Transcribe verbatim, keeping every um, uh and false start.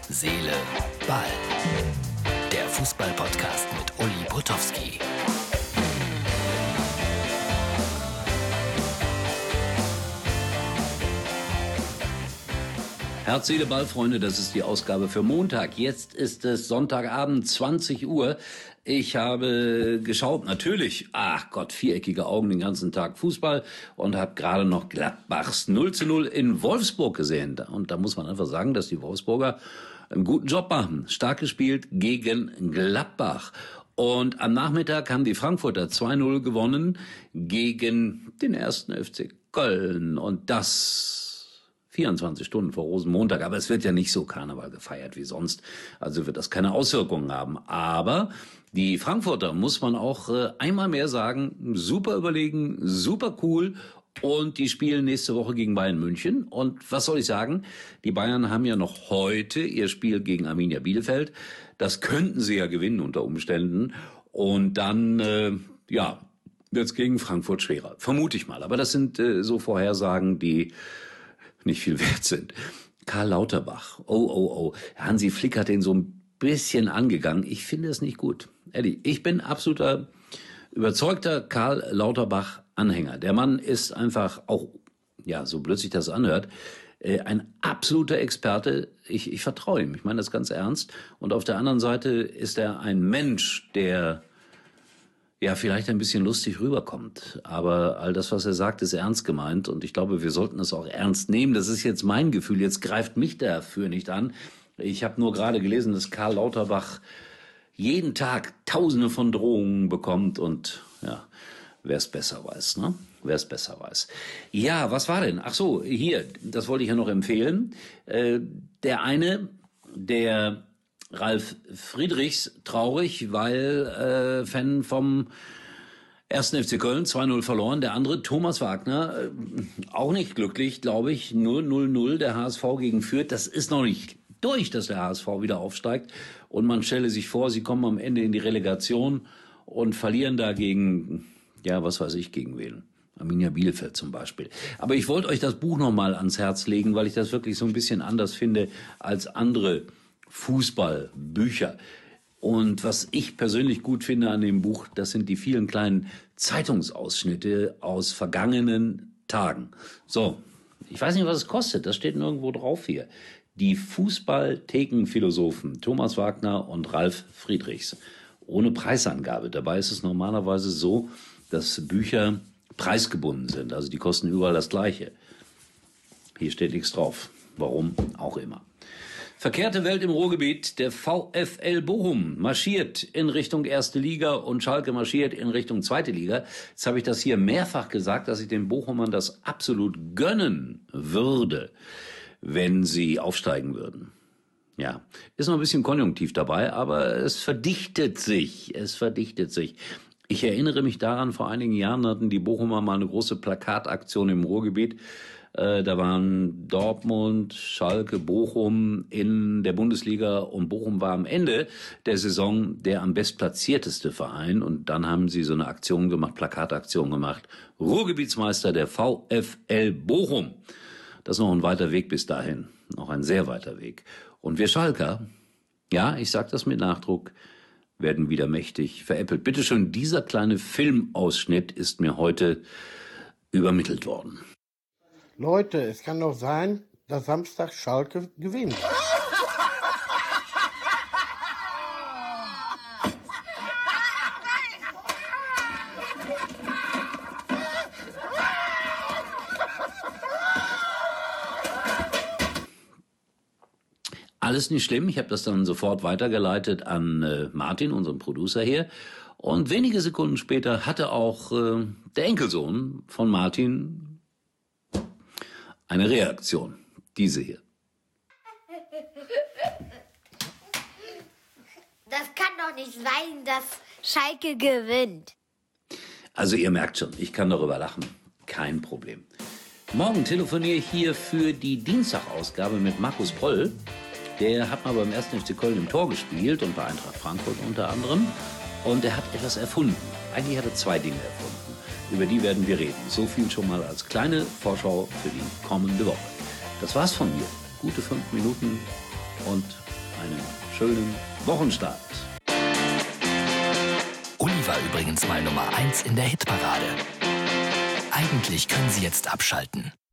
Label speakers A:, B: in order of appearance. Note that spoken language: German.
A: Seele, Ball. Der Fußball-Podcast mit Uli Potowski.
B: Herz, Seele, Ball, Freunde, das ist die Ausgabe für Montag. Jetzt ist es Sonntagabend, zwanzig Uhr. Ich habe geschaut, natürlich, ach Gott, viereckige Augen den ganzen Tag Fußball und habe gerade noch Gladbachs null zu null in Wolfsburg gesehen. Und da muss man einfach sagen, dass die Wolfsburger einen guten Job machen. Stark gespielt gegen Gladbach. Und am Nachmittag haben die Frankfurter zwei null gewonnen gegen den ersten F C Köln. Und das vierundzwanzig Stunden vor Rosenmontag. Aber es wird ja nicht so Karneval gefeiert wie sonst. Also wird das keine Auswirkungen haben. Aber die Frankfurter, muss man auch äh, einmal mehr sagen, super überlegen, super cool. Und die spielen nächste Woche gegen Bayern München. Und was soll ich sagen? Die Bayern haben ja noch heute ihr Spiel gegen Arminia Bielefeld. Das könnten sie ja gewinnen unter Umständen. Und dann, äh, ja, wird's gegen Frankfurt schwerer. Vermute ich mal. Aber das sind äh, so Vorhersagen, die nicht viel wert sind. Karl Lauterbach. Oh, oh, oh. Hansi Flick hat den so ein bisschen angegangen. Ich finde es nicht gut. Eddie, ich bin absoluter, überzeugter Karl Lauterbach-Anhänger. Der Mann ist einfach auch, ja, so blöd sich das anhört, äh, ein absoluter Experte. Ich, ich vertraue ihm. Ich meine das ganz ernst. Und auf der anderen Seite ist er ein Mensch, der ja vielleicht ein bisschen lustig rüberkommt. Aber all das, was er sagt, ist ernst gemeint. Und ich glaube, wir sollten es auch ernst nehmen. Das ist jetzt mein Gefühl. Jetzt greift mich dafür nicht an. Ich habe nur gerade gelesen, dass Karl Lauterbach jeden Tag Tausende von Drohungen bekommt. Und ja, wer es besser weiß, ne? Wer es besser weiß. Ja, was war denn? Ach so, hier, das wollte ich ja noch empfehlen. Äh, der eine, der Ralf Friedrichs, traurig, weil äh, Fan vom ersten F C Köln, zwei null verloren. Der andere, Thomas Wagner, äh, auch nicht glücklich, glaube ich. null null null, der H S V gegen Fürth. Das ist noch nicht durch, dass der H S V wieder aufsteigt. Und man stelle sich vor, sie kommen am Ende in die Relegation und verlieren da gegen, ja, was weiß ich, gegen wen. Arminia Bielefeld zum Beispiel. Aber ich wollte euch das Buch nochmal ans Herz legen, weil ich das wirklich so ein bisschen anders finde als andere Fußballbücher. Und was ich persönlich gut finde an dem Buch, das sind die vielen kleinen Zeitungsausschnitte aus vergangenen Tagen. So, ich weiß nicht, was es kostet, das steht nirgendwo drauf hier. Die Fußball-Thekenphilosophen Thomas Wagner und Ralf Friedrichs. Ohne Preisangabe. Dabei ist es normalerweise so, dass Bücher preisgebunden sind. Also die kosten überall das Gleiche. Hier steht nichts drauf. Warum auch immer. Verkehrte Welt im Ruhrgebiet. Der VfL Bochum marschiert in Richtung erste Liga und Schalke marschiert in Richtung zweite Liga. Jetzt habe ich das hier mehrfach gesagt, dass ich den Bochumern das absolut gönnen würde, wenn sie aufsteigen würden. Ja, ist noch ein bisschen konjunktiv dabei, aber es verdichtet sich. Es verdichtet sich. Ich erinnere mich daran, vor einigen Jahren hatten die Bochumer mal eine große Plakataktion im Ruhrgebiet. Da waren Dortmund, Schalke, Bochum in der Bundesliga und Bochum war am Ende der Saison der am bestplatzierteste Verein und dann haben sie so eine Aktion gemacht, Plakataktion gemacht. Ruhrgebietsmeister der VfL Bochum. Das ist noch ein weiter Weg bis dahin, noch ein sehr weiter Weg. Und wir Schalker, ja, ich sag das mit Nachdruck, werden wieder mächtig veräppelt. Bitte schön, dieser kleine Filmausschnitt ist mir heute übermittelt worden.
C: Leute, es kann doch sein, dass Samstag Schalke gewinnt.
B: Alles nicht schlimm. Ich habe das dann sofort weitergeleitet an äh, Martin, unseren Producer hier. Und wenige Sekunden später hatte auch äh, der Enkelsohn von Martin eine Reaktion. Diese hier.
D: Das kann doch nicht sein, dass Schalke gewinnt.
B: Also ihr merkt schon, ich kann darüber lachen. Kein Problem. Morgen telefoniere ich hier für die Dienstagausgabe mit Markus Pröll. Der hat mal beim ersten F C Köln im Tor gespielt und bei Eintracht Frankfurt unter anderem. Und er hat etwas erfunden. Eigentlich hat er zwei Dinge erfunden. Über die werden wir reden. So viel schon mal als kleine Vorschau für die kommende Woche. Das war's von mir. Gute fünf Minuten und einen schönen Wochenstart.
A: Uli war übrigens mal Nummer eins in der Hitparade. Eigentlich können Sie jetzt abschalten.